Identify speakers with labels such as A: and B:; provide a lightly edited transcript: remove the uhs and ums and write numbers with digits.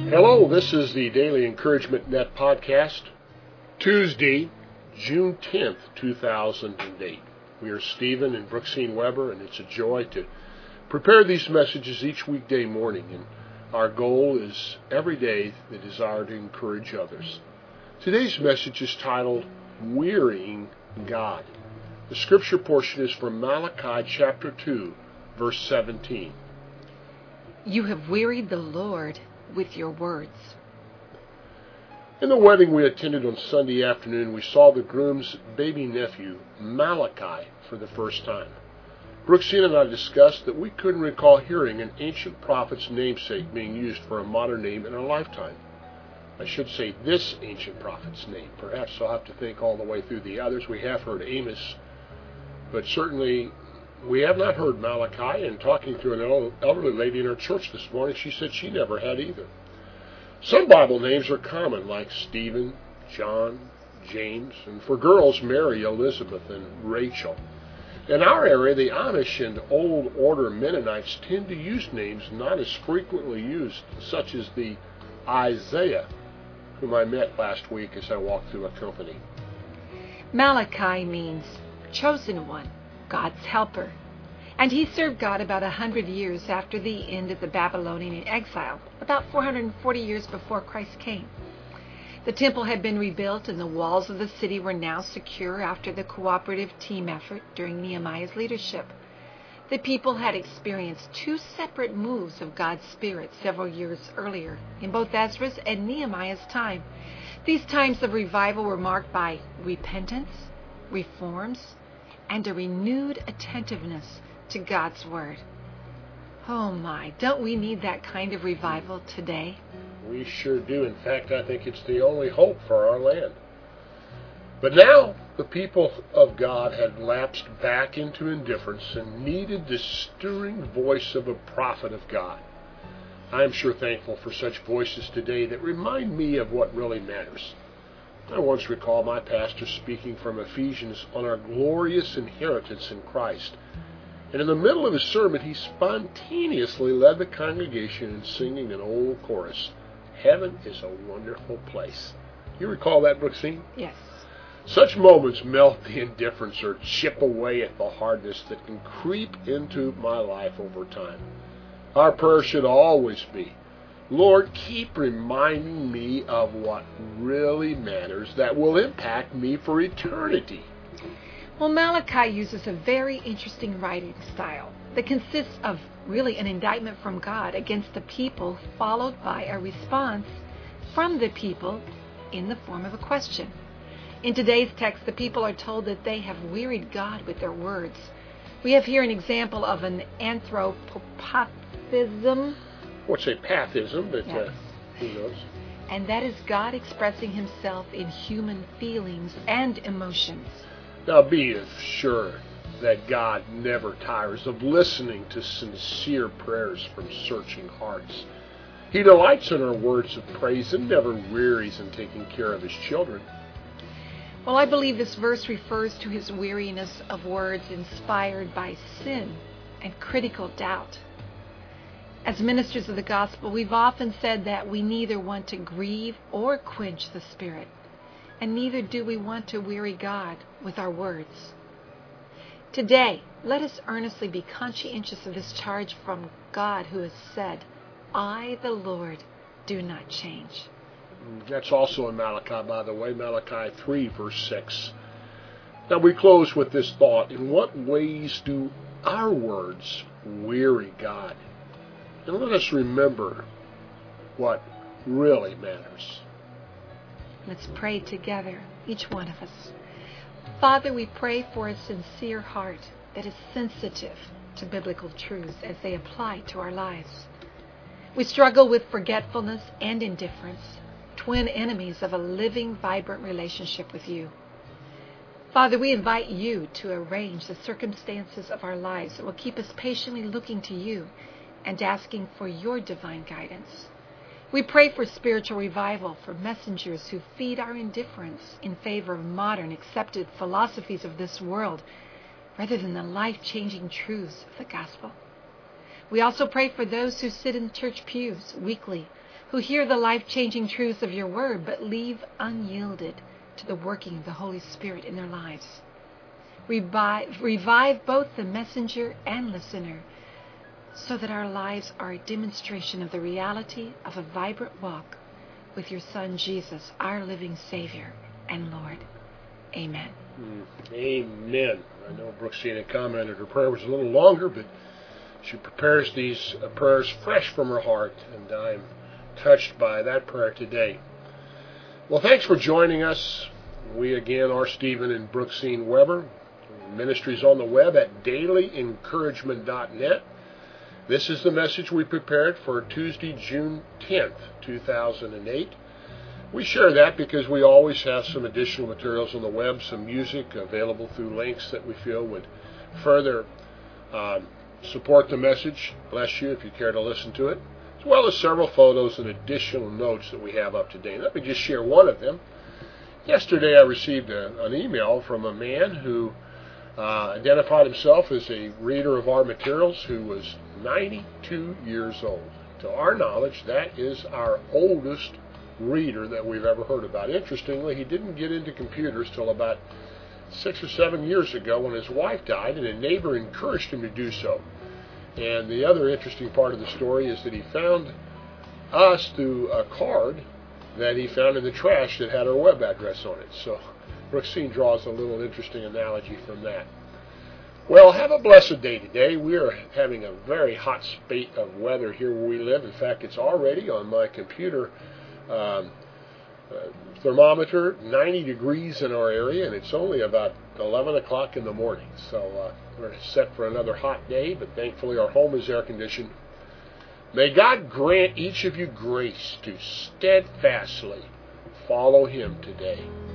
A: Hello, this is the Daily Encouragement Net podcast, Tuesday, June 10th, 2008. We are Stephen and Brooksine Weber, and it's a joy to prepare these messages each weekday morning. And our goal is every day the desire to encourage others. Today's message is titled, Wearying God. The scripture portion is from Malachi chapter 2, verse 17.
B: You have wearied the Lord with your words.
A: In the wedding we attended on Sunday afternoon, we saw the groom's baby nephew, Malachi, for the first time. Brooksine and I discussed that we couldn't recall hearing an ancient prophet's namesake being used for a modern name in our lifetime. I should say this ancient prophet's name. Perhaps I'll have to think all the way through the others. We have heard Amos, but certainly we have not heard Malachi. And talking to an elderly lady in our church this morning, she said she never had either. Some Bible names are common, like Stephen, John, James, and for girls, Mary, Elizabeth, and Rachel. In our area, the Amish and Old Order Mennonites tend to use names not as frequently used, such as the Isaiah, whom I met last week as I walked through a company.
B: Malachi means chosen one, God's helper. And he served God about 100 years after the end of the Babylonian exile, about 440 years before Christ came. The temple had been rebuilt and the walls of the city were now secure after the cooperative team effort during Nehemiah's leadership. The people had experienced two separate moves of God's Spirit several years earlier, in both Ezra's and Nehemiah's time. These times of revival were marked by repentance, reforms, and a renewed attentiveness to God's Word. Oh my, don't we need that kind of revival today?
A: We sure do. In fact, I think it's the only hope for our land. But now the people of God had lapsed back into indifference and needed the stirring voice of a prophet of God. I am sure thankful for such voices today that remind me of what really matters. I once recall my pastor speaking from Ephesians on our glorious inheritance in Christ. And in the middle of his sermon, he spontaneously led the congregation in singing an old chorus, Heaven is a wonderful place. You recall that, Brooksine?
B: Yes.
A: Such moments melt the indifference or chip away at the hardness that can creep into my life over time. Our prayer should always be, Lord, keep reminding me of what really matters that will impact me for eternity.
B: Well, Malachi uses a very interesting writing style that consists of really an indictment from God against the people, followed by a response from the people in the form of a question. In today's text, the people are told that they have wearied God with their words. We have here an example of an anthropopathism.
A: What's a pathism? But
B: yes.
A: Who knows?
B: And that is God expressing himself in human feelings and emotions.
A: Now be sure that God never tires of listening to sincere prayers from searching hearts. He delights in our words of praise and never wearies in taking care of his children.
B: Well, I believe this verse refers to his weariness of words inspired by sin and critical doubt. As ministers of the gospel, we've often said that we neither want to grieve or quench the Spirit, and neither do we want to weary God with our words. Today, let us earnestly be conscientious of this charge from God, who has said, I, the Lord, do not change.
A: That's also in Malachi, by the way, Malachi 3, verse 6. Now we close with this thought. In what ways do our words weary God? And let us remember what really matters.
B: Let's pray together, each one of us. Father, we pray for a sincere heart that is sensitive to biblical truths as they apply to our lives. We struggle with forgetfulness and indifference, twin enemies of a living, vibrant relationship with you. Father, we invite you to arrange the circumstances of our lives that will keep us patiently looking to you and asking for your divine guidance. We pray for spiritual revival, for messengers who feed our indifference in favor of modern, accepted philosophies of this world, rather than the life-changing truths of the gospel. We also pray for those who sit in church pews weekly, who hear the life-changing truths of your word but leave unyielded to the working of the Holy Spirit in their lives. Revive both the messenger and listener so that our lives are a demonstration of the reality of a vibrant walk with your Son Jesus, our living Savior and Lord. Amen.
A: Amen. I know Brooksina commented her prayer was a little longer, but she prepares these prayers fresh from her heart, and I'm touched by that prayer today. Well, thanks for joining us. We again are Stephen and Brooksine Weber. Ministries on the web at dailyencouragement.net. This is the message we prepared for Tuesday, June 10th, 2008. We share that because we always have some additional materials on the web, some music available through links that we feel would further support the message. Bless you if you care to listen to it, as well as several photos and additional notes that we have up to date. Let me just share one of them. Yesterday I received an email from a man who identified himself as a reader of our materials who was 92 years old. To our knowledge, that is our oldest reader that we've ever heard about. Interestingly, he didn't get into computers till about 6 or 7 years ago when his wife died, and a neighbor encouraged him to do so. And the other interesting part of the story is that he found us through a card that he found in the trash that had our web address on it. So Brooksine draws a little interesting analogy from that. Well, have a blessed day today. We are having a very hot spate of weather here where we live. In fact, it's already on my computer thermometer 90 degrees in our area, and it's only about 11 o'clock in the morning. So we're set for another hot day, but thankfully our home is air conditioned. May God grant each of you grace to steadfastly follow Him today.